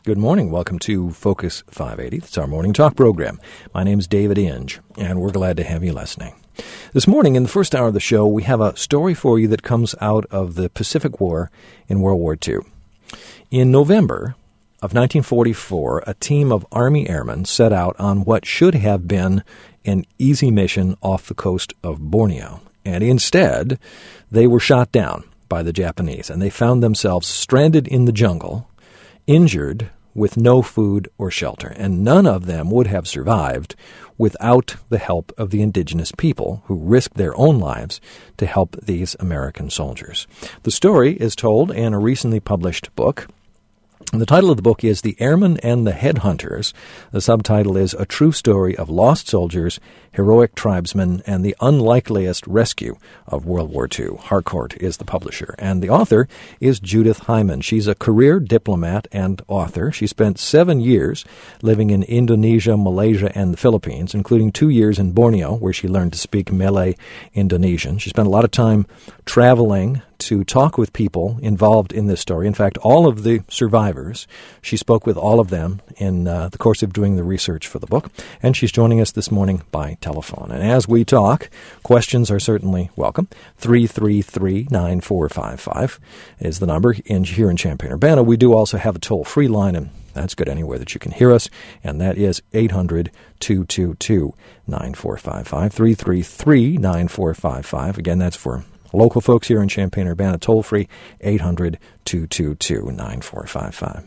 Good morning. Welcome to Focus 580. It's our morning talk program. My name's David Inge, and we're glad to have you listening. This morning, in the first hour of the show, we have a story for you that comes out of the Pacific War in World War II. In November of 1944, a team of Army airmen set out on what should have been an easy mission off the coast of Borneo. And instead, they were shot down by the Japanese, and they found themselves stranded in the jungle, injured, with no food or shelter, and none of them would have survived without the help of the indigenous people who risked their own lives to help these American soldiers. The story is told in a recently published book. The title of the book is The Airmen and the Headhunters. The subtitle is A True Story of Lost Soldiers, Heroic Tribesmen, and the Unlikeliest Rescue of World War II. Harcourt is the publisher. And the author is Judith Hyman. She's a career diplomat and author. She spent 7 years living in Indonesia, Malaysia, and the Philippines, including 2 years in Borneo, where she learned to speak Malay Indonesian. She spent a lot of time traveling to talk with people involved in this story. In fact, all of the survivors, she spoke with all of them in the course of doing the research for the book, and she's joining us this morning by telephone. And as we talk, questions are certainly welcome. 333-9455 is the number here in Champaign-Urbana. We do also have a toll-free line, and that's good anywhere that you can hear us, and that is 800-222-9455, 333-9455. Again, that's for local folks here in Champaign-Urbana, toll-free, 800-222-9455.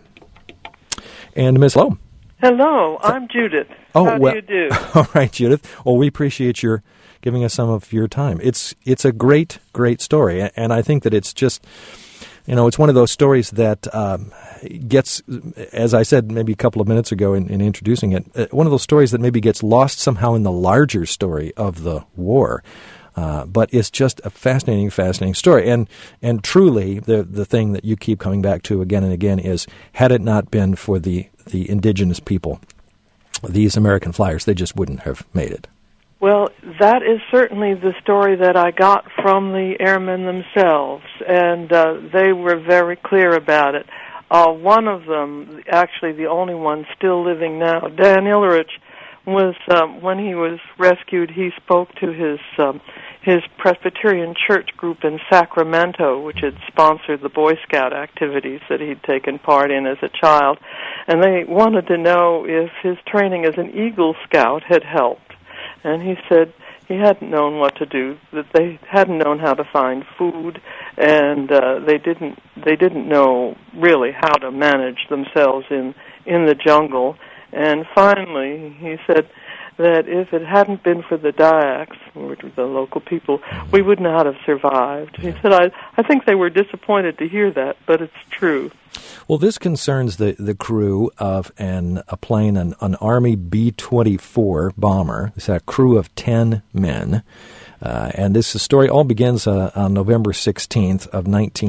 And Ms. Lowe. Hello, I'm Judith. How do you do? All right, Judith. Well, we appreciate your giving us some of your time. It's a great, great story, and I think that it's just, it's one of those stories that gets, as I said maybe a couple of minutes ago in introducing it, one of those stories that maybe gets lost somehow in the larger story of the war. But it's just a fascinating story. And truly, the thing that you keep coming back to again and again is, had it not been for the indigenous people, these American flyers, they just wouldn't have made it. Well, that is certainly the story that I got from the airmen themselves, and they were very clear about it. One of them, actually the only one still living now, Dan Illerich, was when he was rescued, he spoke to his Presbyterian church group in Sacramento, which had sponsored the Boy Scout activities that he'd taken part in as a child, and they wanted to know if his training as an Eagle Scout had helped. And he said he hadn't known what to do, that they hadn't known how to find food, and they didn't know really how to manage themselves in the jungle. And finally, he said that if it hadn't been for the Dayaks, or the local people, we would not have survived. He said, I think they were disappointed to hear that, but it's true. Well, this concerns the crew of a plane, an Army B-24 bomber. It's a crew of 10 men. And this story all begins on November 16th of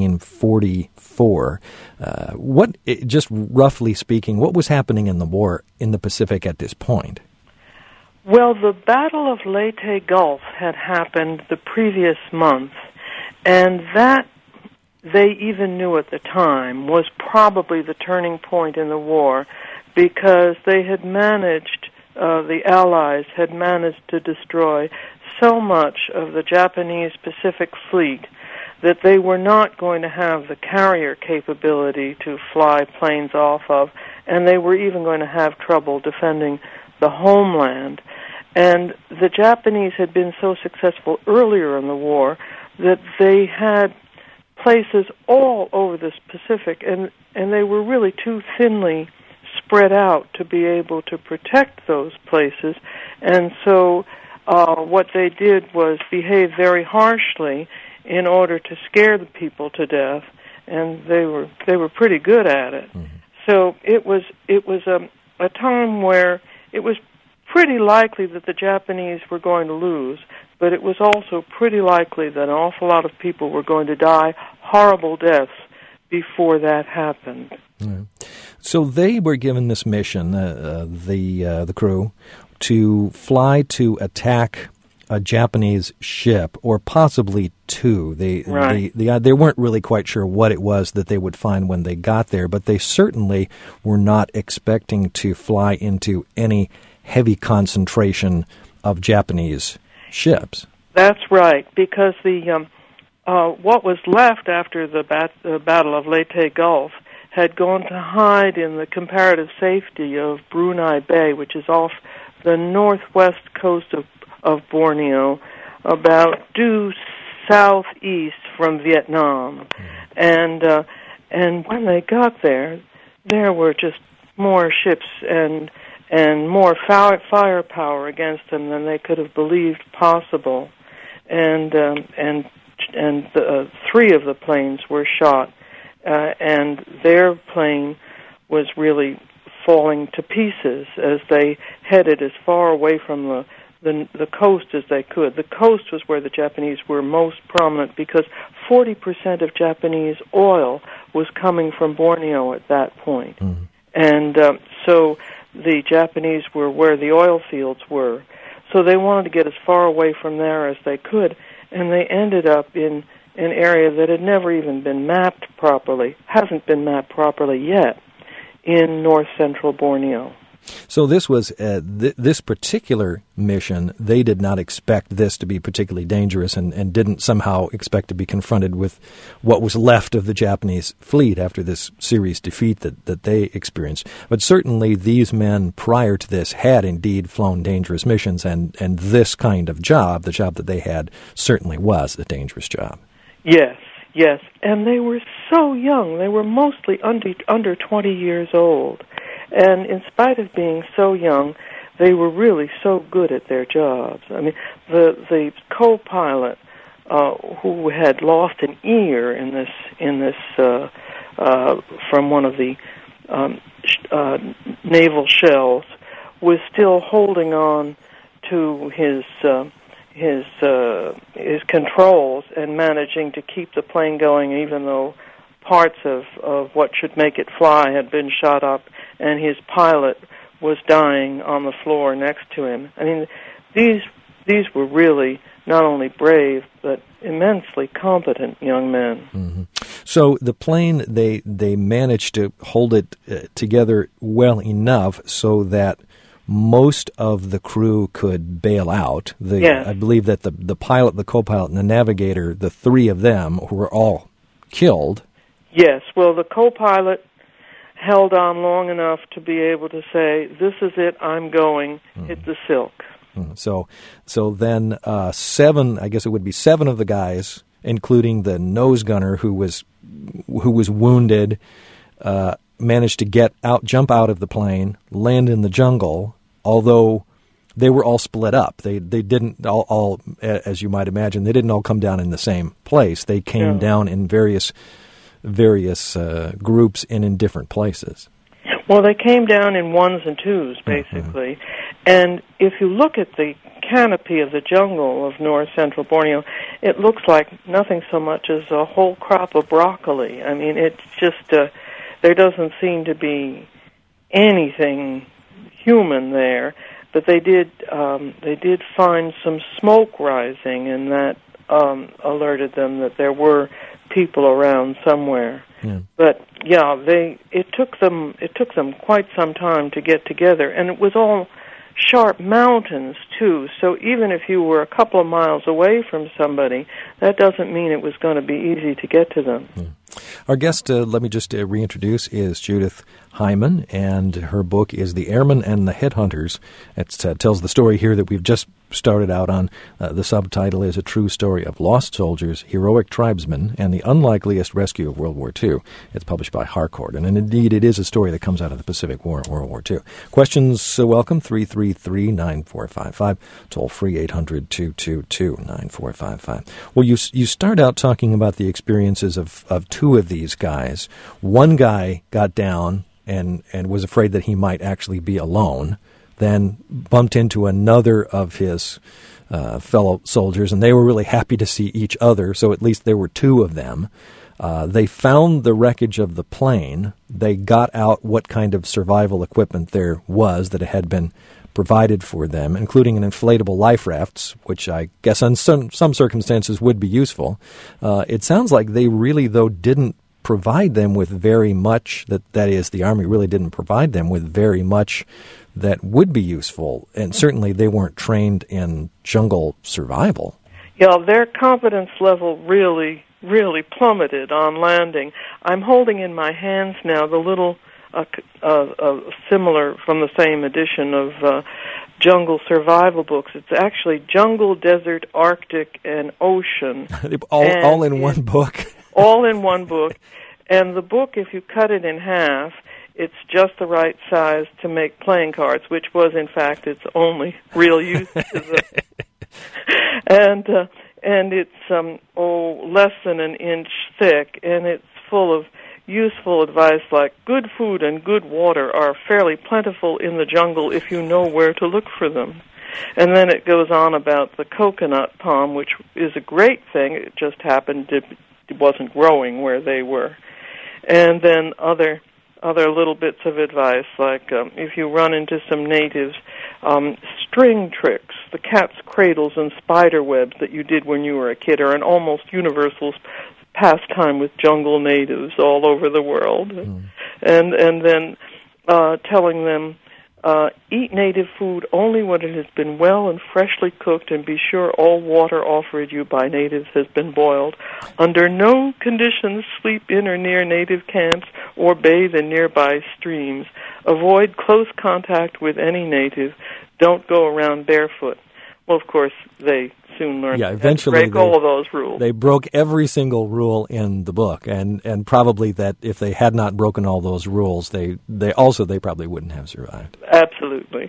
1944. Just roughly speaking, what was happening in the war in the Pacific at this point? Well, the Battle of Leyte Gulf had happened the previous month, and that, they even knew at the time, was probably the turning point in the war, because they had managed, the Allies had managed to destroy so much of the Japanese Pacific Fleet that they were not going to have the carrier capability to fly planes off of, and they were even going to have trouble defending the homeland. And the Japanese had been so successful earlier in the war that they had places all over the Pacific, and they were really too thinly spread out to be able to protect those places. And so what they did was behave very harshly in order to scare the people to death, and they were pretty good at it. Mm-hmm. So it was a time where it was pretty likely that the Japanese were going to lose, but it was also pretty likely that an awful lot of people were going to die horrible deaths before that happened. Yeah. So they were given this mission, the crew, to fly to attack a Japanese ship, or possibly two. They weren't really quite sure what it was that they would find when they got there, but they certainly were not expecting to fly into any heavy concentration of Japanese ships. That's right, because the what was left after the Battle of Leyte Gulf had gone to hide in the comparative safety of Brunei Bay, which is off the northwest coast of Borneo, about due southeast from Vietnam. And when they got there were just more ships and more firepower against them than they could have believed possible. And three of the planes were shot, and their plane was really falling to pieces as they headed as far away from the coast as they could. The coast was where the Japanese were most prominent because 40% of Japanese oil was coming from Borneo at that point. Mm-hmm. And so the Japanese were where the oil fields were. So they wanted to get as far away from there as they could, and they ended up in an area that had never even been mapped properly, hasn't been mapped properly yet, in north-central Borneo. So this was this particular mission. They did not expect this to be particularly dangerous, and didn't somehow expect to be confronted with what was left of the Japanese fleet after this serious defeat that they experienced. But certainly these men prior to this had indeed flown dangerous missions, and this kind of job, the job that they had, certainly was a dangerous job. Yes, and they were so young. They were mostly under 20 years old. And in spite of being so young, they were really so good at their jobs. I mean, the co-pilot who had lost an ear in this from one of the naval shells was still holding on to his controls and managing to keep the plane going, even though parts of what should make it fly had been shot up, and his pilot was dying on the floor next to him. I mean, these were really not only brave, but immensely competent young men. Mm-hmm. So the plane, they managed to hold it together well enough so that most of the crew could bail out. Yes. I believe that the pilot, the co-pilot, and the navigator, the three of them, were all killed. Yes. Well, the co-pilot held on long enough to be able to say, "This is it, I'm going, hit the silk." So then seven, I guess it would be seven of the guys, including the nose gunner who was wounded, managed to jump out of the plane, land in the jungle, although they were all split up. They didn't all, as you might imagine, they didn't all come down in the same place. They came down in various groups in different places. Well, they came down in ones and twos, basically. Mm-hmm. And if you look at the canopy of the jungle of north-central Borneo, it looks like nothing so much as a whole crop of broccoli. I mean, it's just, there doesn't seem to be anything human there, but they did find some smoke rising, and that alerted them that there were people around somewhere. Yeah. But it took them quite some time to get together, and it was all sharp mountains too. So even if you were a couple of miles away from somebody, that doesn't mean it was going to be easy to get to them. Yeah. Our guest, let me just reintroduce, is Judith Hyman, and her book is The Airmen and the Headhunters. It tells the story here that we've just started out on. The subtitle is A True Story of Lost Soldiers, Heroic Tribesmen, and the Unlikeliest Rescue of World War II. It's published by Harcourt, and indeed it is a story that comes out of the Pacific War, World War II. Questions welcome, 333-9455, toll free 800-222-9455. Well, you start out talking about the experiences of two of these guys. One guy got down and was afraid that he might actually be alone, then bumped into another of his fellow soldiers, and they were really happy to see each other, so at least there were two of them. They found the wreckage of the plane. They got out what kind of survival equipment there was that had been provided for them, including an inflatable life rafts, which I guess in some circumstances would be useful. It sounds like they really, though, didn't provide them with very much, that is, the Army really didn't provide them with very much that would be useful, and certainly they weren't trained in jungle survival. Yeah, their competence level really plummeted on landing. I'm holding in my hands now the little similar from the same edition of jungle survival books. It's actually Jungle, Desert, Arctic, and Ocean. all in one book? All in one book. And the book, if you cut it in half, it's just the right size to make playing cards, which was, in fact, its only real use. And it's less than an inch thick, and it's full of useful advice like good food and good water are fairly plentiful in the jungle if you know where to look for them. And then it goes on about the coconut palm, which is a great thing. It just happened it wasn't growing where they were. And then other little bits of advice, like if you run into some natives, string tricks, the cat's cradles and spider webs that you did when you were a kid are an almost universal pastime with jungle natives all over the world. And then telling them, eat native food only when it has been well and freshly cooked, and be sure all water offered you by natives has been boiled. Under no conditions sleep in or near native camps or bathe in nearby streams. Avoid close contact with any native. Don't go around barefoot. Well, of course, they soon learned eventually to break all of those rules. They broke every single rule in the book, and probably that if they had not broken all those rules, they probably wouldn't have survived. Absolutely.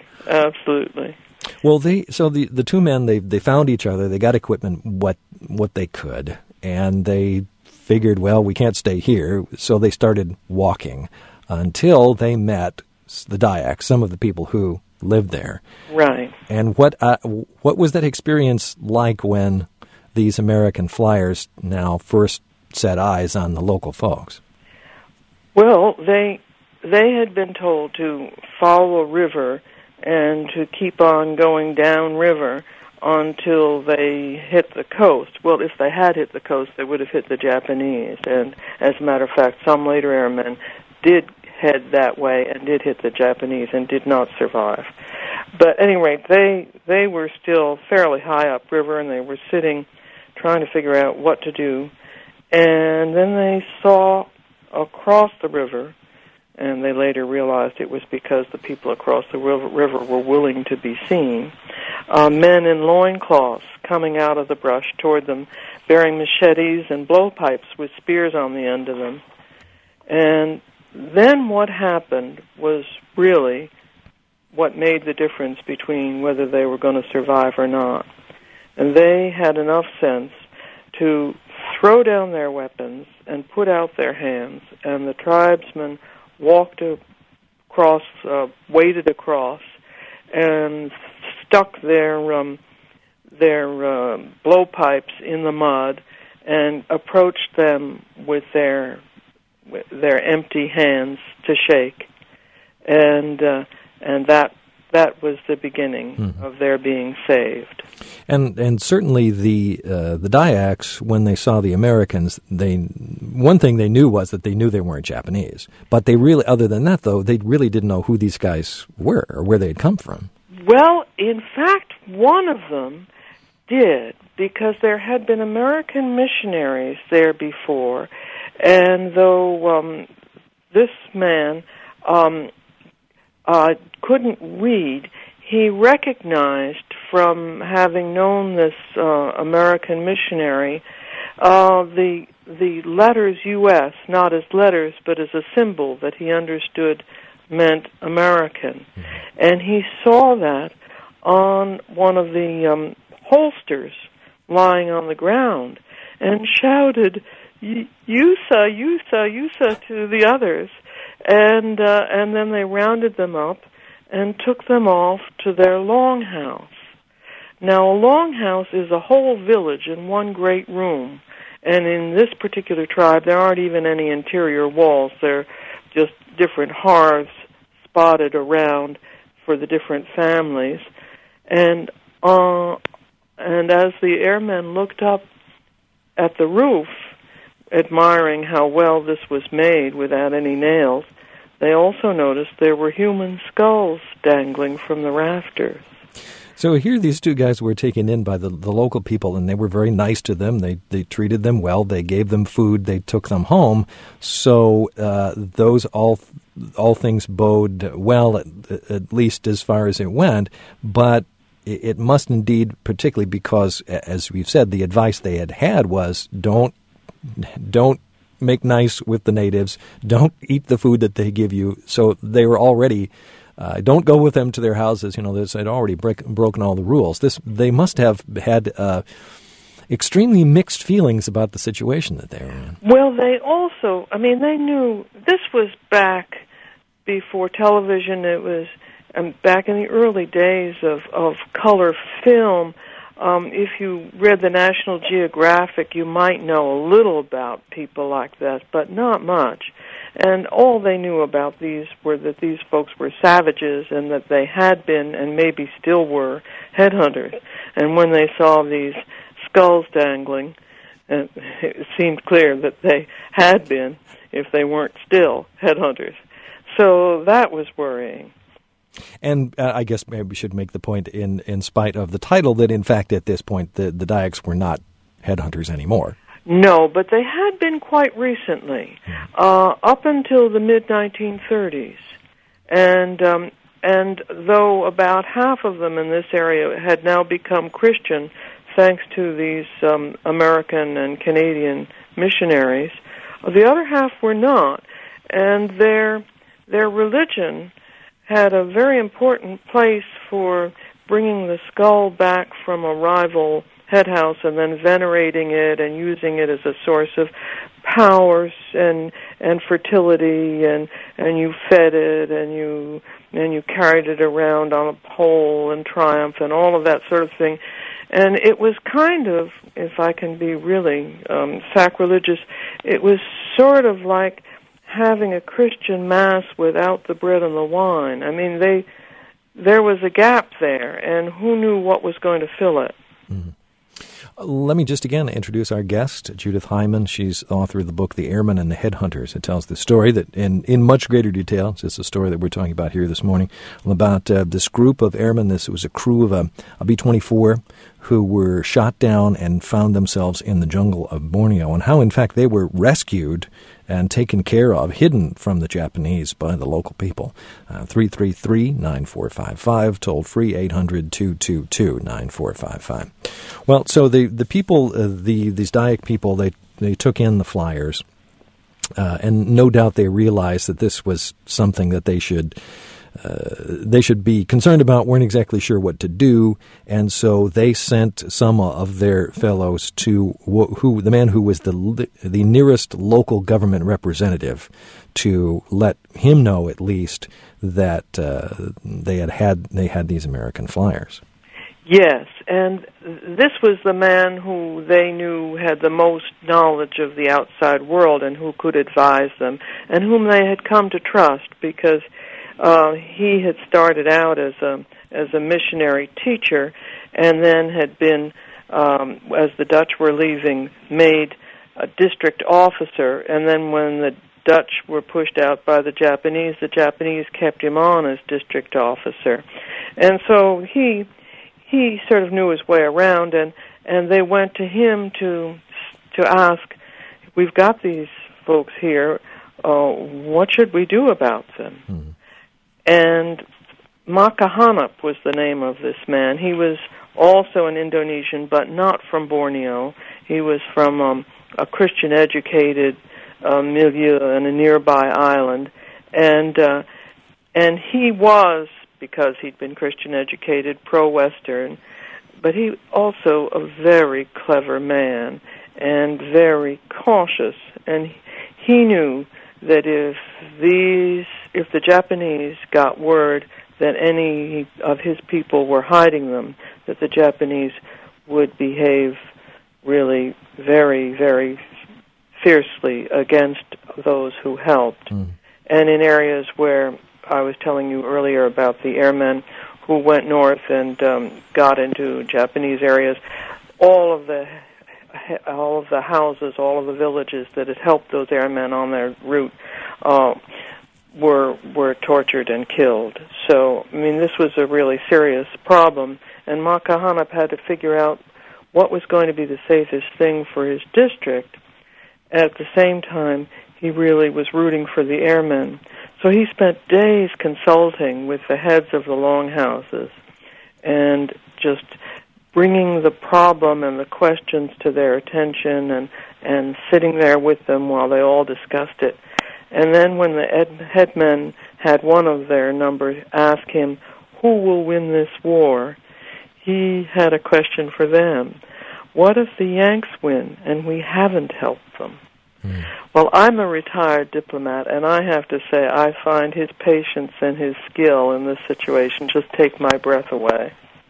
Well, the two men, they found each other, they got equipment, what they could, and they figured, well, we can't stay here, so they started walking until they met the Dayaks, some of the people who lived there. Right. And what was that experience like when these American flyers now first set eyes on the local folks? Well, they had been told to follow a river and to keep on going downriver until they hit the coast. Well, if they had hit the coast, they would have hit the Japanese. And as a matter of fact, some later airmen did head that way and did hit the Japanese and did not survive. But at any rate, they were still fairly high upriver, and they were sitting trying to figure out what to do. And then they saw across the river, and they later realized it was because the people across the river were willing to be seen, men in loincloths coming out of the brush toward them, bearing machetes and blowpipes with spears on the end of them. And then what happened was really what made the difference between whether they were going to survive or not. And they had enough sense to throw down their weapons and put out their hands, and the tribesmen walked across, waded across, and stuck their blowpipes in the mud and approached them with their empty hands to shake, and that was the beginning of their being saved. And certainly the Dayaks, when they saw the Americans, one thing they knew was that they knew they weren't Japanese. But they really, other than that, though, they really didn't know who these guys were or where they had come from. Well, in fact, one of them did, because there had been American missionaries there before, and though this man couldn't read, he recognized from having known this American missionary the letters U.S., not as letters but as a symbol that he understood meant American. And he saw that on one of the holsters lying on the ground and shouted, "Yusa, Yusa, Yusa," to the others. And then they rounded them up and took them off to their longhouse. Now, a longhouse is a whole village in one great room. And in this particular tribe, there aren't even any interior walls. They're just different hearths spotted around for the different families. And as the airmen looked up at the roof, admiring how well this was made without any nails, they also noticed there were human skulls dangling from the rafters. So here these two guys were taken in by the local people, and they were very nice to them. They treated them well. They gave them food. They took them home. So those all things bode well, at least as far as it went. But it must indeed, particularly because, as we've said, the advice they had was don't make nice with the natives. Don't eat the food that they give you. So they were already... don't go with them to their houses. They'd already broken all the rules. They must have had extremely mixed feelings about the situation that they were in. Well, they also, they knew this was back before television. It was back in the early days of color film. If you read the National Geographic, you might know a little about people like that, but not much. And all they knew about these were that these folks were savages and that they had been, and maybe still were, headhunters. And when they saw these skulls dangling, it seemed clear that they had been, if they weren't still, headhunters. So that was worrying. And I guess maybe we should make the point, in spite of the title, that in fact at this point the Dayaks were not headhunters anymore. No, but they had been quite recently, up until the mid-1930s. And though about half of them in this area had now become Christian, thanks to these American and Canadian missionaries, the other half were not. And their religion had a very important place for bringing the skull back from a rival head house and then venerating it and using it as a source of powers and fertility, and you fed it and you carried it around on a pole in triumph and all of that sort of thing. And it was kind of, if I can be really sacrilegious, it was sort of like having a Christian Mass without the bread and the wine. There was a gap there, and who knew what was going to fill it? Mm-hmm. Let me just again introduce our guest, Judith Hyman. She's author of the book The Airmen and the Headhunters. It tells the story that in much greater detail. It's just a story that we're talking about here this morning, about this group of airmen. This was a crew of a B-24 who were shot down and found themselves in the jungle of Borneo, and how, in fact, they were rescued and taken care of, hidden from the Japanese by the local people. 333-9455, toll free 800-222-9455. Well, so the people, these Dayak people, they took in the flyers, and no doubt they realized that this was something that they should be concerned about, weren't exactly sure what to do, and so they sent some of their fellows to the man who was the nearest local government representative, to let him know at least that they had these American flyers. Yes, and this was the man who they knew had the most knowledge of the outside world and who could advise them, and whom they had come to trust, because he had started out as a missionary teacher, and then had been, as the Dutch were leaving, made a district officer. And then when the Dutch were pushed out by the Japanese kept him on as district officer. And so he sort of knew his way around, and they went to him to ask, we've got these folks here, what should we do about them? Mm-hmm. And Makahanap was the name of this man. He was also an Indonesian, but not from Borneo. He was from a Christian-educated milieu in a nearby island. And he was, because he'd been Christian-educated, pro-Western, but he also a very clever man and very cautious. And he knew that if the Japanese got word that any of his people were hiding them, that the Japanese would behave really very, very fiercely against those who helped. Mm. And in areas where I was telling you earlier about the airmen who went north and got into Japanese areas. All of the houses, all of the villages that had helped those airmen on their route were tortured and killed. So, I mean, this was a really serious problem, and Makahanap had to figure out what was going to be the safest thing for his district. At the same time, he really was rooting for the airmen. So he spent days consulting with the heads of the longhouses and just bringing the problem and the questions to their attention and sitting there with them while they all discussed it. And then when the headmen had one of their number ask him, who will win this war, he had a question for them. What if the Yanks win and we haven't helped them? Well, I'm a retired diplomat, and I have to say I find his patience and his skill in this situation just take my breath away.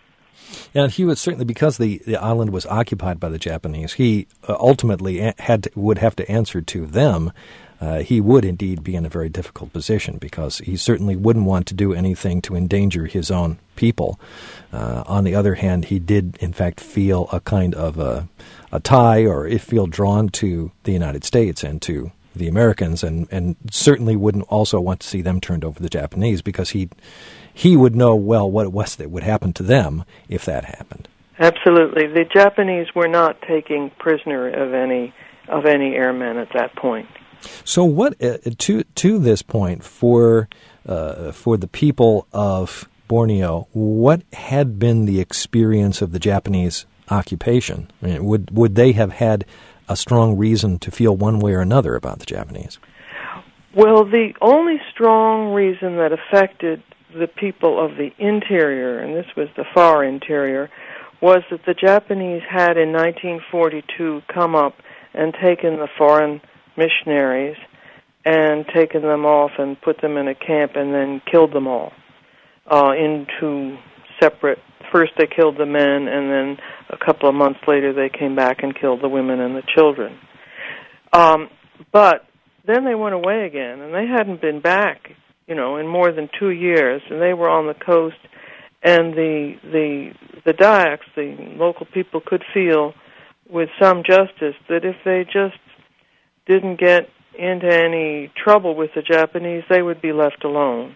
And he would certainly, because the island was occupied by the Japanese, he ultimately would have to answer to them. He would indeed be in a very difficult position because he certainly wouldn't want to do anything to endanger his own people. On the other hand, he did, in fact, feel a kind of a tie or feel drawn to the United States and to the Americans, and certainly wouldn't also want to see them turned over to the Japanese because he would know well what it was that would happen to them if that happened. Absolutely. The Japanese were not taking prisoner of any airmen at that point. So what to this point for the people of Borneo, what had been the experience of the Japanese occupation? I mean, would they have had a strong reason to feel one way or another about the Japanese? Well, the only strong reason that affected the people of the interior, and this was the far interior, was that the Japanese had in 1942 come up and taken the foreign missionaries and taken them off and put them in a camp and then killed them all into separate. First they killed the men, and then a couple of months later they came back and killed the women and the children. But then they went away again, and they hadn't been back, in more than 2 years, and they were on the coast, and the Dayaks, the local people, could feel with some justice that if they just didn't get into any trouble with the Japanese, they would be left alone.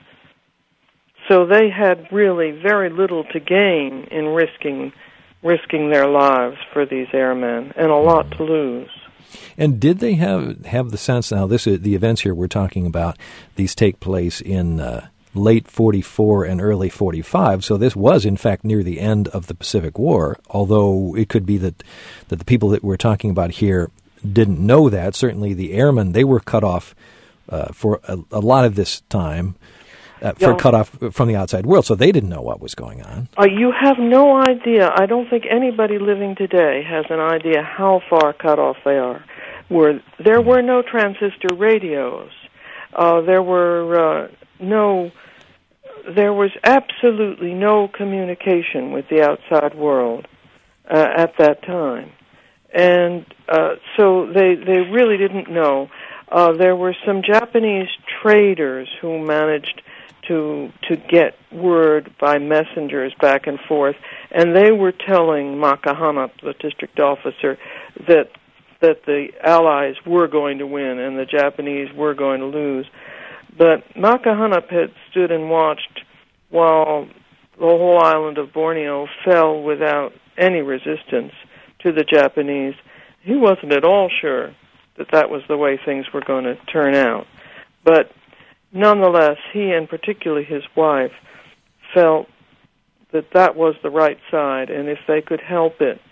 So they had really very little to gain in risking their lives for these airmen, and a lot to lose. And did they have the sense, now the events here we're talking about, these take place in late 44 and early 45, so this was in fact near the end of the Pacific War, although it could be that the people that we're talking about here didn't know that. Certainly the airmen, they were cut off for a lot of this time, cut off from the outside world, so they didn't know what was going on. You have no idea. I don't think anybody living today has an idea how far cut off they are. There were no transistor radios. There was absolutely no communication with the outside world at that time. And so they really didn't know. There were some Japanese traders who managed to get word by messengers back and forth, and they were telling Makahanap, the district officer, that the Allies were going to win and the Japanese were going to lose. But Makahanap had stood and watched while the whole island of Borneo fell without any resistance to the Japanese. He wasn't at all sure that was the way things were going to turn out. But nonetheless, he and particularly his wife felt that was the right side, and if they could help it,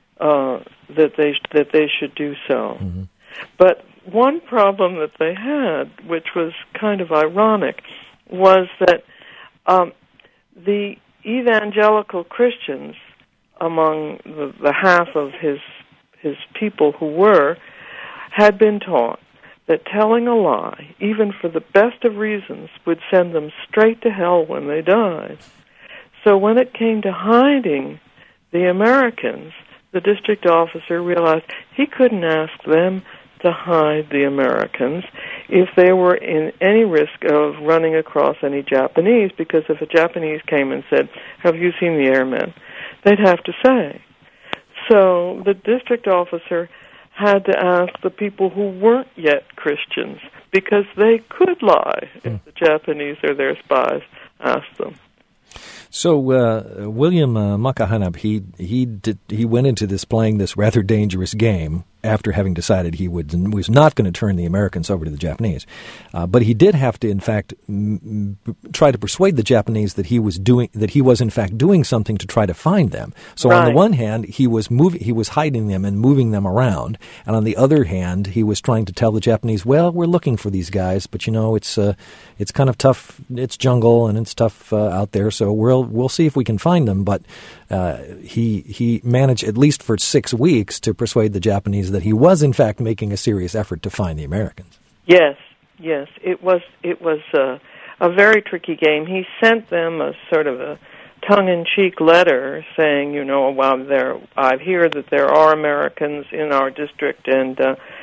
that they should do so. Mm-hmm. But one problem that they had, which was kind of ironic, was that the evangelical Christians among the half of his people who had been taught that telling a lie, even for the best of reasons, would send them straight to hell when they died. So when it came to hiding the Americans, the district officer realized he couldn't ask them to hide the Americans if they were in any risk of running across any Japanese, because if a Japanese came and said, "Have you seen the airmen?" they'd have to say. So the district officer had to ask the people who weren't yet Christians, because they could lie if the Japanese or their spies asked them. So William Makahanab, he went into this playing this rather dangerous game after having decided he was not going to turn the Americans over to the Japanese. But he did have to, in fact, try to persuade the Japanese that he was in fact doing something to try to find them. So right. On the one hand, he was hiding them and moving them around, and on the other hand, he was trying to tell the Japanese, well, we're looking for these guys, but it's kind of tough. It's jungle and it's tough out there, so we'll see if we can find them. But he managed, at least for 6 weeks, to persuade the Japanese that he was in fact making a serious effort to find the Americans. Yes, it was a very tricky game. He sent them a sort of a tongue-in-cheek letter saying, well, I hear that there are Americans in our district, and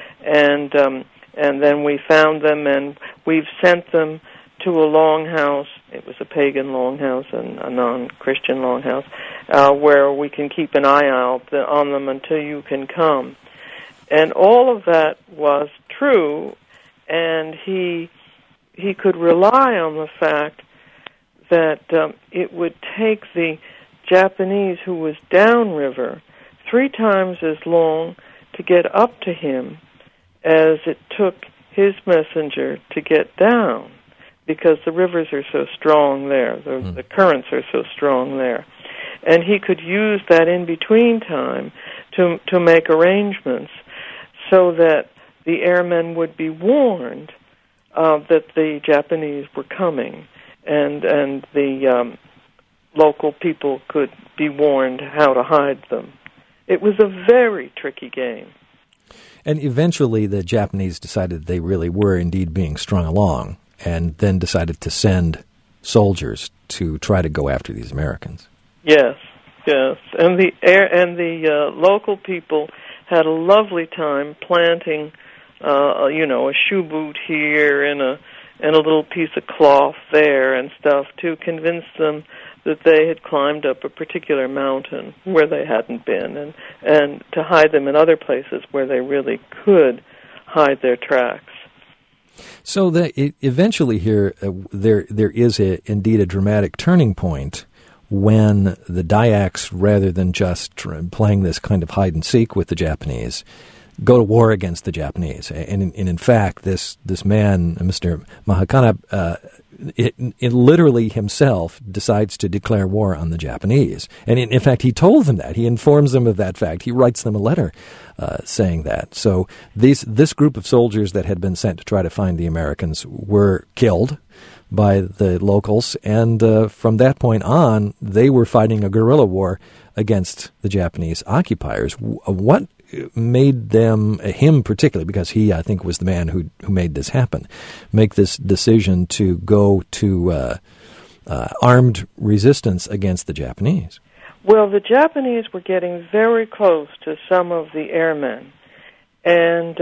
then we found them, and we've sent them to a longhouse. It was a pagan longhouse and a non-Christian longhouse, where we can keep an eye out on them until you can come. And all of that was true, and he could rely on the fact that it would take the Japanese who was downriver 3 times as long to get up to him as it took his messenger to get down, because the rivers are so strong there, the currents are so strong there. And he could use that in-between time to make arrangements so that the airmen would be warned that the Japanese were coming, and the local people could be warned how to hide them. It was a very tricky game. And eventually the Japanese decided they really were indeed being strung along, and then decided to send soldiers to try to go after these Americans. Yes, and the local people had a lovely time planting, a shoe boot here and a little piece of cloth there and stuff to convince them that they had climbed up a particular mountain where they hadn't been, and to hide them in other places where they really could hide their tracks. So eventually here, there is indeed a dramatic turning point when the Dayaks, rather than just playing this kind of hide-and-seek with the Japanese, go to war against the Japanese. And in fact, this man, Mr. Mahakana, it literally himself decides to declare war on the Japanese. And in fact, he told them that. He informs them of that fact. He writes them a letter saying that. So this group of soldiers that had been sent to try to find the Americans were killed by the locals, and from that point on, they were fighting a guerrilla war against the Japanese occupiers. What made him particularly, because he, I think, was the man who made this happen, make this decision to go to armed resistance against the Japanese? Well, the Japanese were getting very close to some of the airmen, and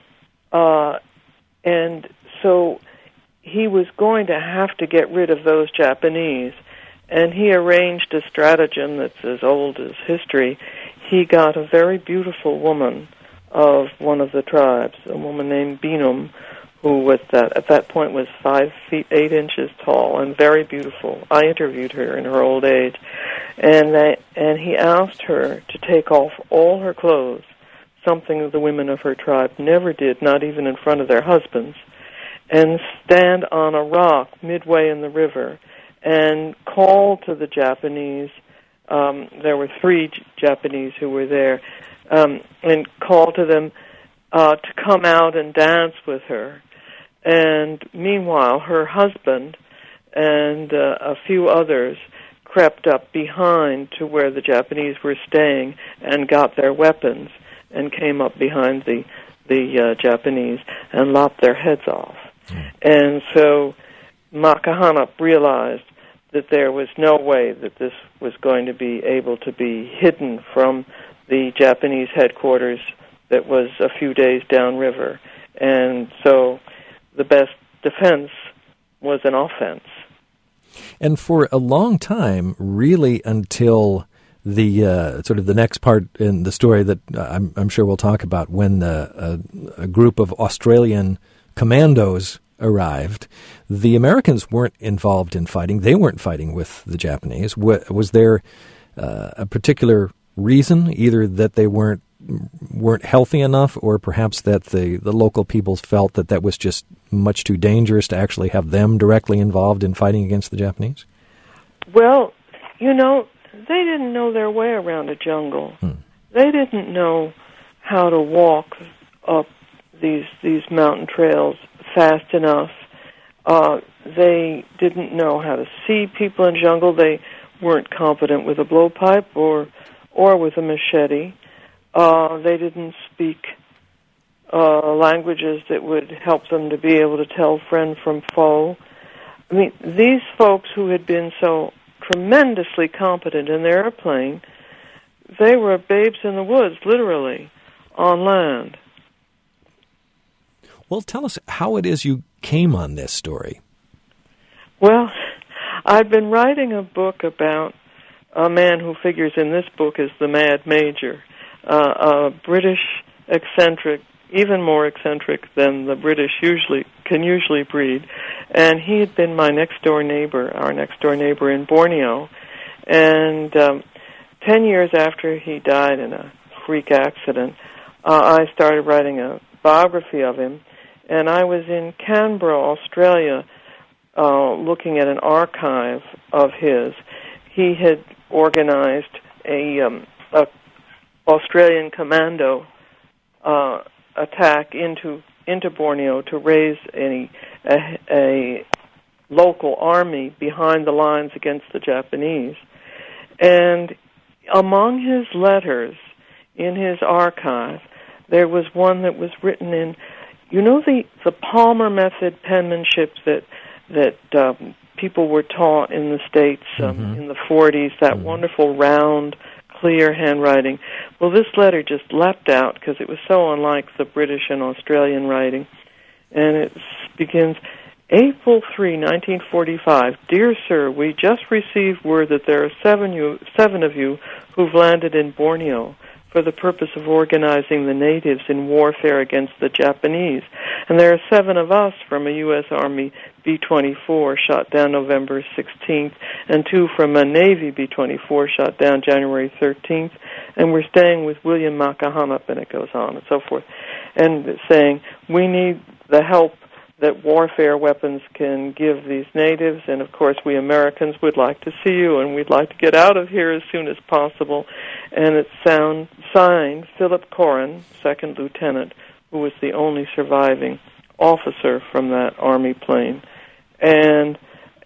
so he was going to have to get rid of those Japanese, and he arranged a stratagem that's as old as history. He got a very beautiful woman of one of the tribes, a woman named Binum, who at that point was 5 feet 8 inches tall and very beautiful. I interviewed her in her old age, and he asked her to take off all her clothes, something the women of her tribe never did, not even in front of their husbands, and stand on a rock midway in the river and call to the Japanese. There were 3 Japanese who were there, and call to them to come out and dance with her. And meanwhile, her husband and a few others crept up behind to where the Japanese were staying and got their weapons and came up behind the Japanese and lopped their heads off. And so Makahana realized that there was no way that this was going to be able to be hidden from the Japanese headquarters that was a few days downriver. And so the best defense was an offense. And for a long time, really until the sort of the next part in the story that I'm sure we'll talk about, when a group of Australian commandos arrived, the Americans weren't involved in fighting. They weren't fighting with the Japanese. Was there a particular reason, either that they weren't healthy enough, or perhaps that the local peoples felt that was just much too dangerous to actually have them directly involved in fighting against the Japanese? Well, they didn't know their way around a jungle. They didn't know how to walk up these mountain trails fast enough. They didn't know how to see people in jungle. They weren't competent with a blowpipe or with a machete. They didn't speak languages that would help them to be able to tell friend from foe. I mean, these folks who had been so tremendously competent in their airplane, they were babes in the woods, literally, on land. Well, tell us how it is you came on this story. Well, I've been writing a book about a man who figures in this book as the Mad Major, a British eccentric, even more eccentric than the British can usually breed. And he had been my our next door neighbor in Borneo. And 10 years after he died in a freak accident, I started writing a biography of him. And I was in Canberra, Australia, looking at an archive of his. He had organized a Australian commando attack into Borneo to raise a local army behind the lines against the Japanese. And among his letters in his archive, there was one that was written in, the Palmer method penmanship that people were taught in the States in the 40s, that wonderful round, clear handwriting. Well, this letter just leapt out because it was so unlike the British and Australian writing. And it begins, April 3, 1945. Dear Sir, we just received word that there are seven of you who've landed in Borneo for the purpose of organizing the natives in warfare against the Japanese. And there are 7 of us from a U.S. Army B-24 shot down November 16th, and 2 from a Navy B-24 shot down January 13th, and we're staying with William Makahanap, and it goes on and so forth, and saying, we need the help that warfare weapons can give these natives, and of course we Americans would like to see you, and we'd like to get out of here as soon as possible. And it's signed Philip Corrin, 2nd Lieutenant, who was the only surviving officer from that Army plane, and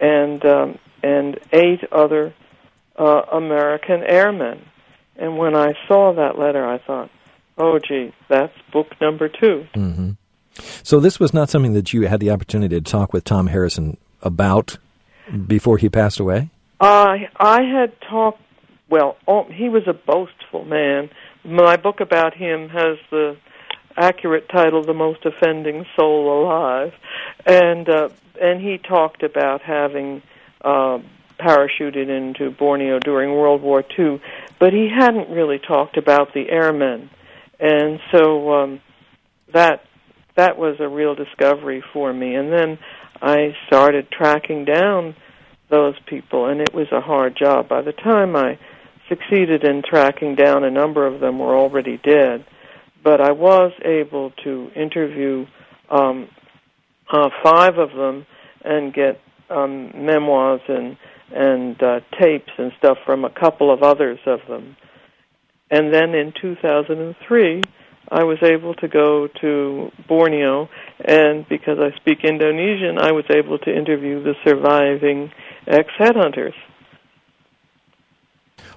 8 other American airmen. And when I saw that letter, I thought, oh, gee, that's book number 2. Mm-hmm. So this was not something that you had the opportunity to talk with Tom Harrison about before he passed away? I had talked, he was a boastful man. My book about him has the accurate title, The Most Offending Soul Alive. And he talked about having parachuted into Borneo during World War II, but he hadn't really talked about the airmen. And so that was a real discovery for me. And then I started tracking down those people, and it was a hard job. By the time I succeeded in tracking down, a number of them were already dead. But I was able to interview 5 of them and get memoirs and tapes and stuff from a couple of others of them. And then in 2003, I was able to go to Borneo, and because I speak Indonesian, I was able to interview the surviving ex-headhunters.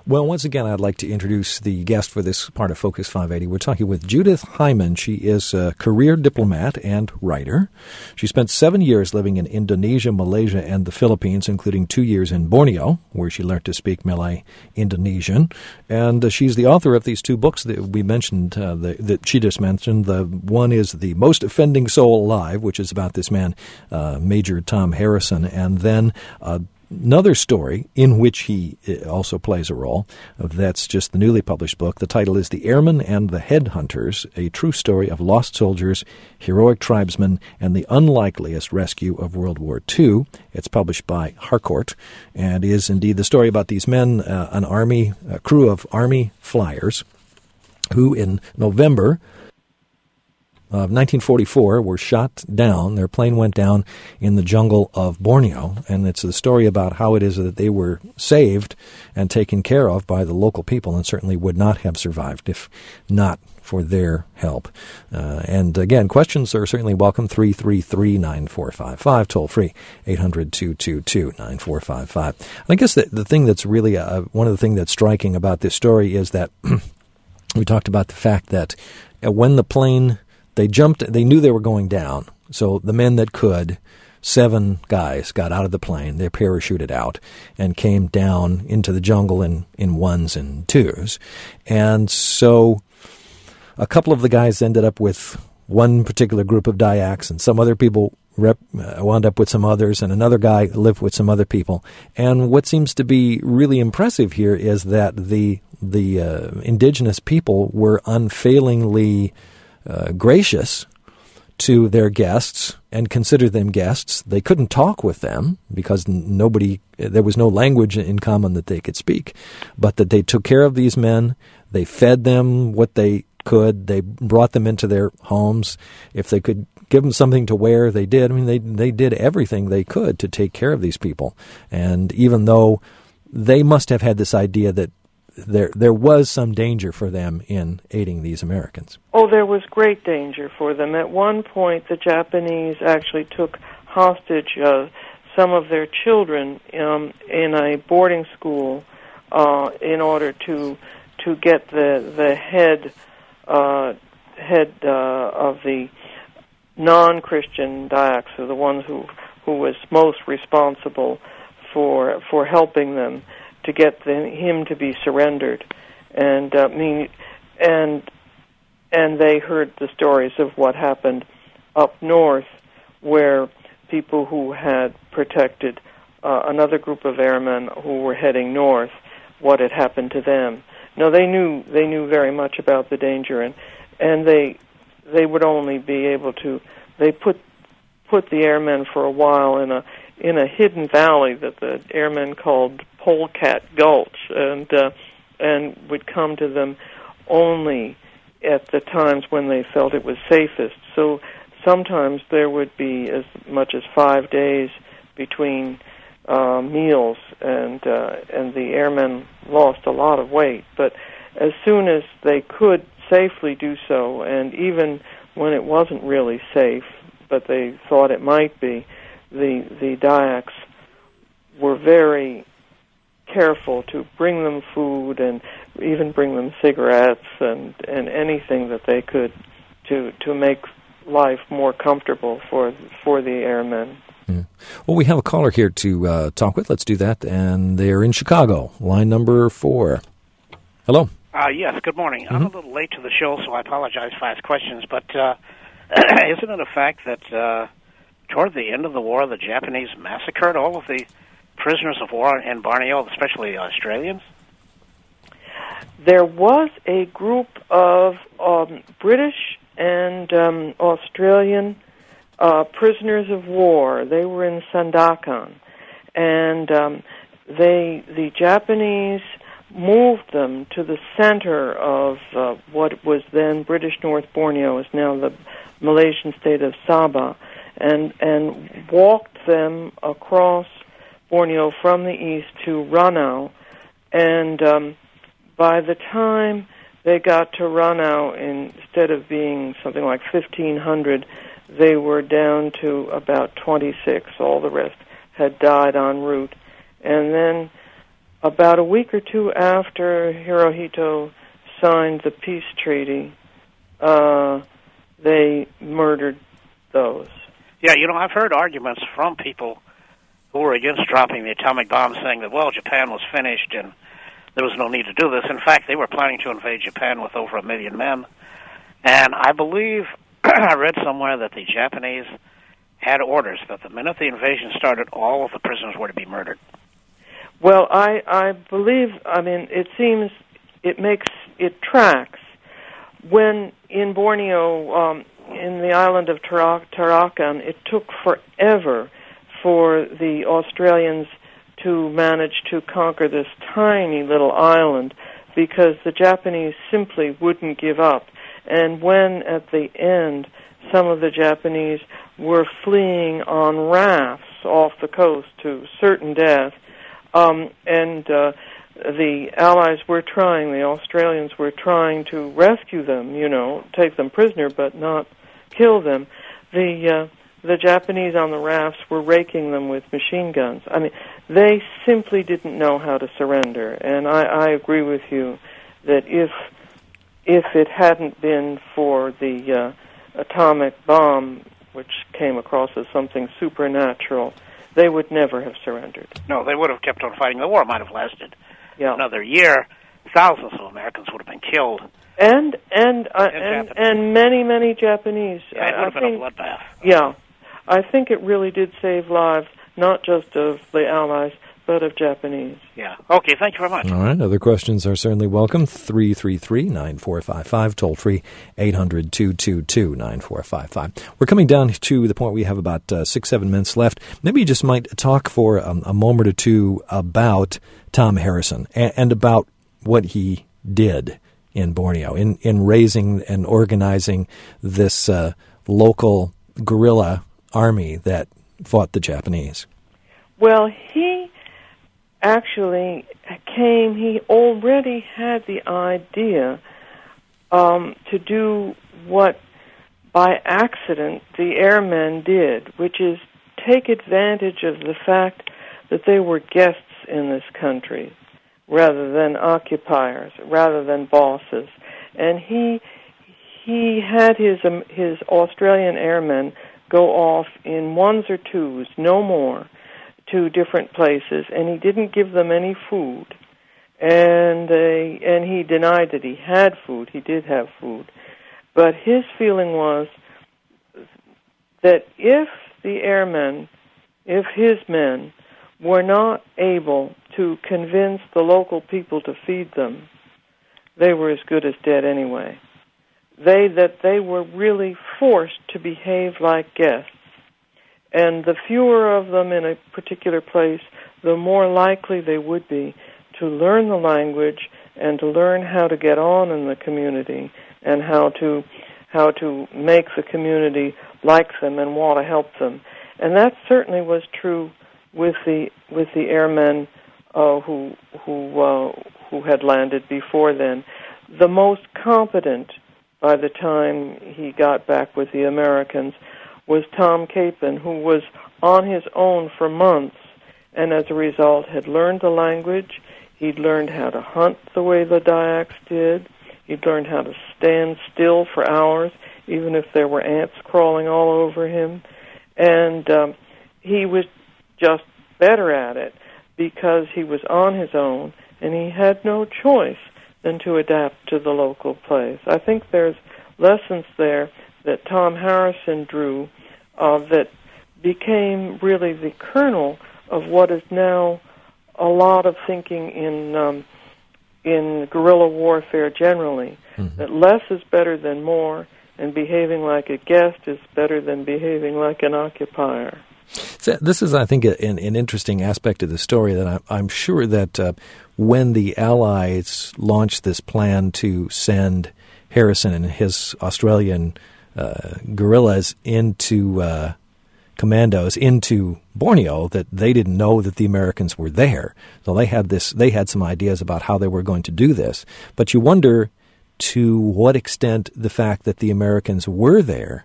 Well, once again, I'd like to introduce the guest for this part of Focus 580. We're talking with Judith Hyman. She is a career diplomat and writer. She spent 7 years living in Indonesia, Malaysia, and the Philippines, including 2 years in Borneo, where she learned to speak Malay Indonesian. And she's the author of these two books that we mentioned, that she just mentioned. The one is The Most Offending Soul Alive, which is about this man, Major Tom Harrison, and then another story in which he also plays a role. That's just the newly published book. The title is The Airmen and the Headhunters, a true story of lost soldiers, heroic tribesmen, and the unlikeliest rescue of World War II. It's published by Harcourt and is indeed the story about these men, a crew of Army flyers who in November of 1944 were shot down. Their plane went down in the jungle of Borneo, and it's the story about how it is that they were saved and taken care of by the local people, and certainly would not have survived if not for their help. And again, questions are certainly welcome. 333-9455, toll free 800-222-9455. I guess the thing that's really one of the things that's striking about this story is that we talked about the fact that when the plane they knew they were going down. So the men that could, 7 guys got out of the plane, they parachuted out and came down into the jungle in ones and twos. And so a couple of the guys ended up with one particular group of Dayaks, and some other people wound up with some others, and another guy lived with some other people. And what seems to be really impressive here is that the indigenous people were unfailingly gracious to their guests and considered them guests. They couldn't talk with them because there was no language in common that they could speak, but that they took care of these men. They fed them what they could. They brought them into their homes. If they could give them something to wear, they did. I mean, they did everything they could to take care of these people. And even though they must have had this idea that there was some danger for them in aiding these Americans. Oh, there was great danger for them. At one point, the Japanese actually took hostage some of their children in a boarding school in order to get the head of the non-Christian Dayaks, so the ones who was most responsible for helping them, to get him to be surrendered, and they heard the stories of what happened up north, where people who had protected another group of airmen who were heading north, what had happened to them. No, they knew very much about the danger, and they would only be able to. They put the airmen for a while in a hidden valley that the airmen called Polecat Gulch, and would come to them only at the times when they felt it was safest. So sometimes there would be as much as 5 days between meals, and the airmen lost a lot of weight. But as soon as they could safely do so, and even when it wasn't really safe, but they thought it might be, the Dayaks were very careful to bring them food and even bring them cigarettes and anything that they could to make life more comfortable for the airmen. Yeah. Well, we have a caller here to talk with. Let's do that. And they're in Chicago, line number 4. Hello. Yes, good morning. Mm-hmm. I'm a little late to the show, so I apologize if I ask questions, but isn't it a fact that toward the end of the war, the Japanese massacred all of the prisoners of war in Borneo, especially Australians? There was a group of British and Australian prisoners of war. They were in Sandakan, and the Japanese moved them to the center of what was then British North Borneo, is now the Malaysian state of Sabah, and walked them across Borneo from the east to Ranau, and by the time they got to Ranau, instead of being something like 1,500, they were down to about 26. All the rest had died en route. And then about a week or two after Hirohito signed the peace treaty, they murdered those. Yeah, I've heard arguments from people who were against dropping the atomic bomb, saying that, well, Japan was finished and there was no need to do this. In fact, they were planning to invade Japan with over 1 million men. And I believe I read somewhere that the Japanese had orders that the minute the invasion started, all of the prisoners were to be murdered. Well, I believe, it tracks. When in Borneo, in the island of Tarakan, it took forever for the Australians to manage to conquer this tiny little island because the Japanese simply wouldn't give up. And when, at the end, some of the Japanese were fleeing on rafts off the coast to certain death, the Allies were trying, the Australians were trying to rescue them, take them prisoner, but not kill them. The Japanese on the rafts were raking them with machine guns. I mean, they simply didn't know how to surrender. And I agree with you that if it hadn't been for the atomic bomb, which came across as something supernatural, they would never have surrendered. No, they would have kept on fighting. The war might have lasted another year. Thousands of Americans would have been killed. And many Japanese. Yeah, it would have been a bloodbath. Yeah. I think it really did save lives, not just of the Allies, but of Japanese. Yeah. Okay, thank you very much. All right, other questions are certainly welcome. 333-9455, toll free, 800-222-9455. We're coming down to the point we have about 6-7 minutes left. Maybe you just might talk for a moment or two about Tom Harrison and about what he did in Borneo, in raising and organizing this local guerrilla army that fought the Japanese. Well, he actually he already had the idea to do what by accident the airmen did, which is take advantage of the fact that they were guests in this country rather than occupiers, rather than bosses. And he had his Australian airmen go off in ones or twos, no more, to different places, and he didn't give them any food. And he denied that he had food. He did have food. But his feeling was that if his men were not able to convince the local people to feed them, they were as good as dead anyway. That they were really forced to behave like guests. And the fewer of them in a particular place, the more likely they would be to learn the language and to learn how to get on in the community and how to make the community like them and want to help them. And that certainly was true with the airmen who had landed before then. The most competent by the time he got back with the Americans was Tom Capon, who was on his own for months, and as a result had learned the language. He'd learned how to hunt the way the Dayaks did. He'd learned how to stand still for hours, even if there were ants crawling all over him. And he was just better at it because he was on his own, and he had no choice than to adapt to the local place. I think there's lessons there that Tom Harrison drew that became really the kernel of what is now a lot of thinking in guerrilla warfare generally, that less is better than more, and behaving like a guest is better than behaving like an occupier. So this is, I think, an interesting aspect of the story that I'm sure that when the Allies launched this plan to send Harrison and his Australian guerrillas into commandos into Borneo, that they didn't know that the Americans were there. So they had some ideas about how they were going to do this. But you wonder to what extent the fact that the Americans were there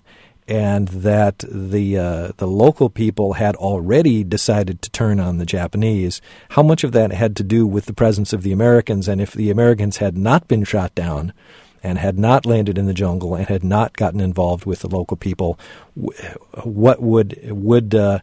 and that the local people had already decided to turn on the Japanese. How much of that had to do with the presence of the Americans, and if the Americans had not been shot down and had not landed in the jungle and had not gotten involved with the local people, what would the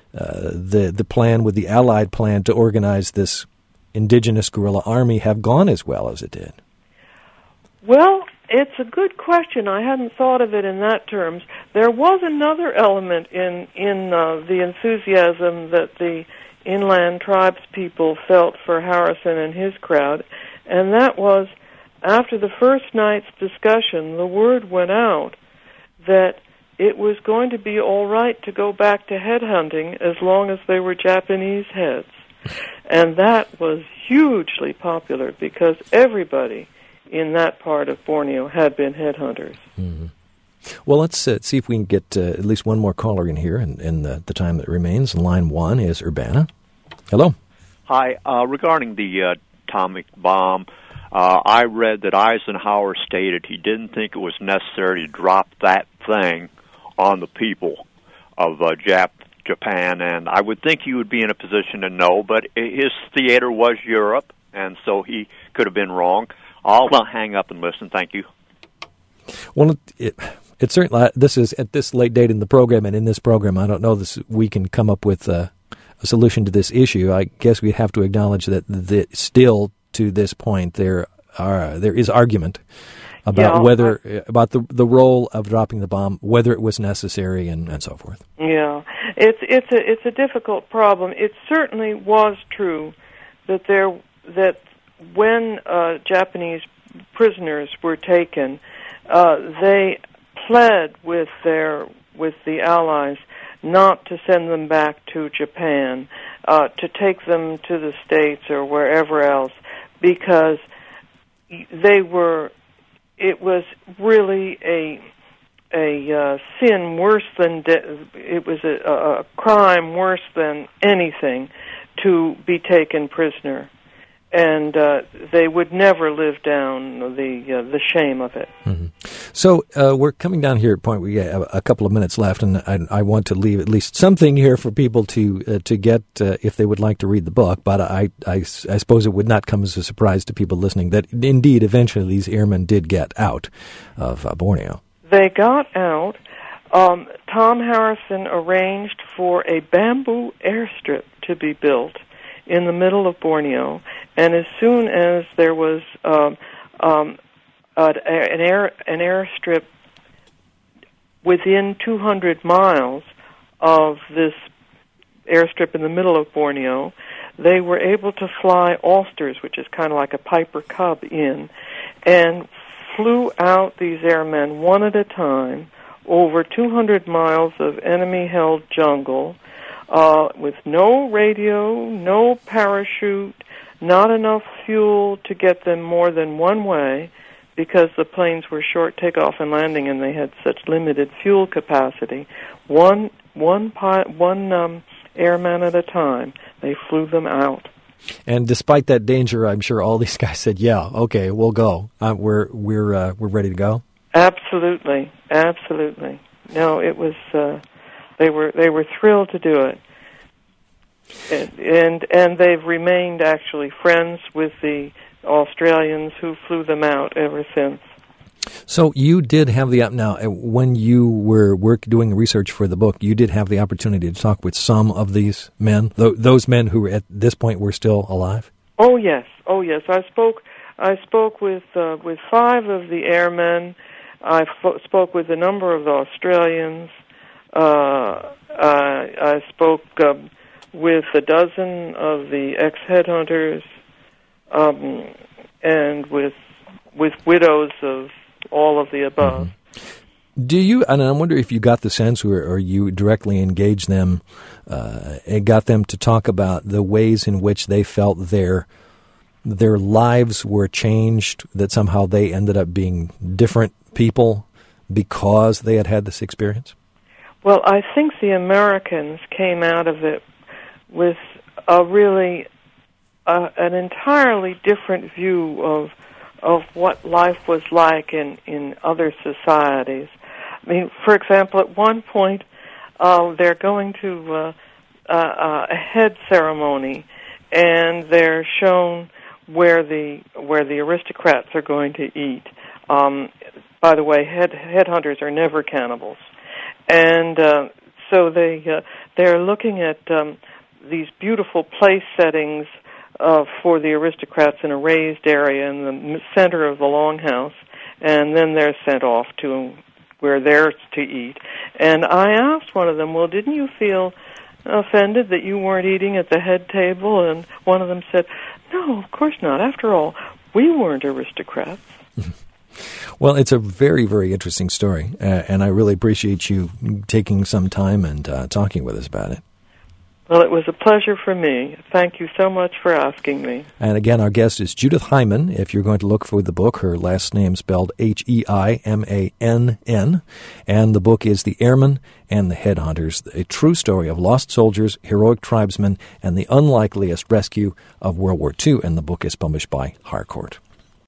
plan, with the Allied plan to organize this indigenous guerrilla army, have gone as well as it did? Well, it's a good question. I hadn't thought of it in that terms. There was another element in the enthusiasm that the inland tribes people felt for Harrison and his crowd, and that was, after the first night's discussion, the word went out that it was going to be all right to go back to headhunting as long as they were Japanese heads. And that was hugely popular because everybody in that part of Borneo had been headhunters. Mm-hmm. Well, let's see if we can get at least one more caller in here in the time that remains. Line 1 is Urbana. Hello. Hi. Regarding the atomic bomb, I read that Eisenhower stated he didn't think it was necessary to drop that thing on the people of Japan, and I would think you would be in a position to know, but his theater was Europe, and so he could have been wrong. I'll hang up and listen. Thank you. Well, it certainly, this is at this late date in the program, and in this program, I don't know we can come up with a solution to this issue. I guess we'd have to acknowledge that still to this point there is argument about about the role of dropping the bomb, whether it was necessary, and so forth. Yeah, it's a difficult problem. It certainly was true that when Japanese prisoners were taken, they pled with the Allies not to send them back to Japan, to take them to the States or wherever else, because it was really a sin worse than it was a crime worse than anything to be taken prisoner, and they would never live down the shame of it. Mm-hmm. So we're coming down here at a point we have a couple of minutes left, and I want to leave at least something here for people to get if they would like to read the book. But I suppose it would not come as a surprise to people listening that indeed eventually these airmen did get out of Borneo. They got out. Tom Harrison arranged for a bamboo airstrip to be built in the middle of Borneo, and as soon as there was an airstrip within 200 miles of this airstrip in the middle of Borneo, they were able to fly Ulsters, which is kind of like a Piper Cub, in, and flew out these airmen one at a time over 200 miles of enemy-held jungle, with no radio, no parachute, not enough fuel to get them more than one way, because the planes were short takeoff and landing and they had such limited fuel capacity. One airman at a time, they flew them out. And despite that danger, I'm sure all these guys said, "Yeah, okay, we'll go. We're ready to go." Absolutely, absolutely. No, it was. They were thrilled to do it, and they've remained actually friends with the Australians who flew them out ever since. So you did have now when you were doing research for the book, you did have the opportunity to talk with some of these men, those men who at this point were still alive. Oh yes. I spoke with 5 of the airmen. I spoke with a number of the Australians. I spoke with a dozen of the ex-headhunters, and with widows of all of the above. Mm-hmm. Do you, and I wonder if you got the sense, or you directly engaged them, and got them to talk about the ways in which they felt their lives were changed, that somehow they ended up being different people because they had this experience? Well, I think the Americans came out of it with an entirely different view of what life was like in other societies. I mean, for example, at one point, they're going to a head ceremony, and they're shown where the aristocrats are going to eat. By the way, headhunters are never cannibals, and so they're looking at these beautiful place settings for the aristocrats in a raised area in the center of the longhouse, and then they're sent off to where they're to eat. And I asked one of them, well, didn't you feel offended that you weren't eating at the head table? And one of them said, no, of course not. After all, we weren't aristocrats. Well, it's a very, very interesting story, and I really appreciate you taking some time and talking with us about it. Well, it was a pleasure for me. Thank you so much for asking me. And again, our guest is Judith Hyman. If you're going to look for the book, her last name spelled Heimann, and the book is The Airmen and the Headhunters, a true story of lost soldiers, heroic tribesmen, and the unlikeliest rescue of World War II, and the book is published by Harcourt.